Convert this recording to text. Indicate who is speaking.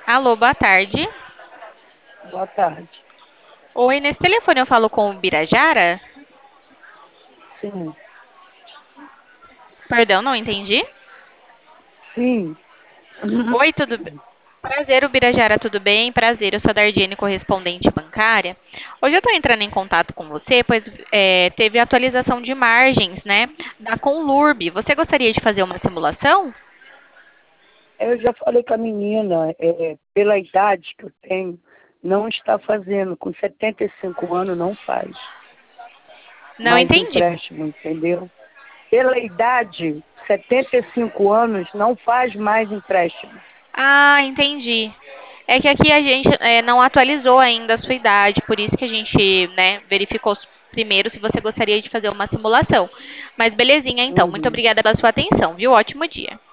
Speaker 1: Alô, boa tarde.
Speaker 2: Boa tarde.
Speaker 1: Oi, nesse telefone eu falo com o Birajara?
Speaker 2: Sim,
Speaker 1: Perdão, não entendi.
Speaker 2: sim.
Speaker 1: Oi, tudo bem? Prazer, o Birajara, tudo bem? Prazer, eu sou a Dardiane, correspondente bancária. Hoje eu estou entrando em contato com você, pois teve atualização de margens, né, da Conlurb. Você gostaria de fazer uma simulação?
Speaker 2: Eu já falei com a menina, pela idade que eu tenho, não está fazendo. Com 75 anos não faz
Speaker 1: Não
Speaker 2: mais
Speaker 1: entendi.
Speaker 2: empréstimo, entendeu? Pela idade, 75 anos não faz mais empréstimo.
Speaker 1: Ah, entendi. É que aqui a gente não atualizou ainda a sua idade, por isso que a gente, né, verificou primeiro se você gostaria de fazer uma simulação. Mas belezinha, então. Muito
Speaker 2: Uhum.
Speaker 1: obrigada pela sua atenção, viu? Ótimo dia.